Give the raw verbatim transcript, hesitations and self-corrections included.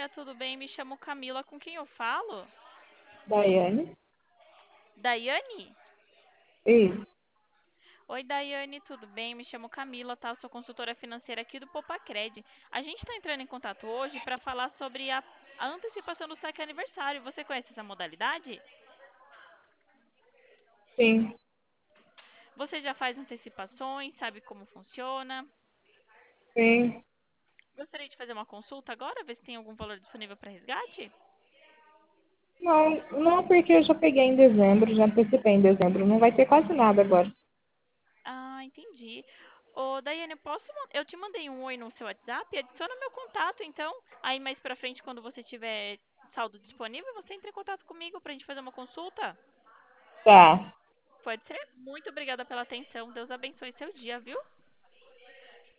dia, tudo bem? Me chamo Camila, com quem eu falo? Daiane? Daiane? Isso. Oi, Daiane, tudo bem? Me chamo Camila, tá? Eu sou consultora financeira aqui do Popacred. A gente está entrando em contato hoje para falar sobre a, a antecipação do saque aniversário. Você conhece essa modalidade? Sim, Você já faz antecipações, sabe como funciona? sim. Gostaria de fazer uma consulta agora, ver se tem algum valor disponível para resgate? Não, não porque eu já peguei em dezembro, já antecipei em dezembro. Não vai ter quase nada agora. Ah, entendi. Ô, Daiane, eu posso, man- eu te mandei um oi no seu WhatsApp, adiciona meu contato, então. Aí mais pra frente, quando você tiver saldo disponível, você entra em contato comigo pra gente fazer uma consulta. Tá. Pode ser? Muito obrigada pela atenção. Deus abençoe seu dia, viu?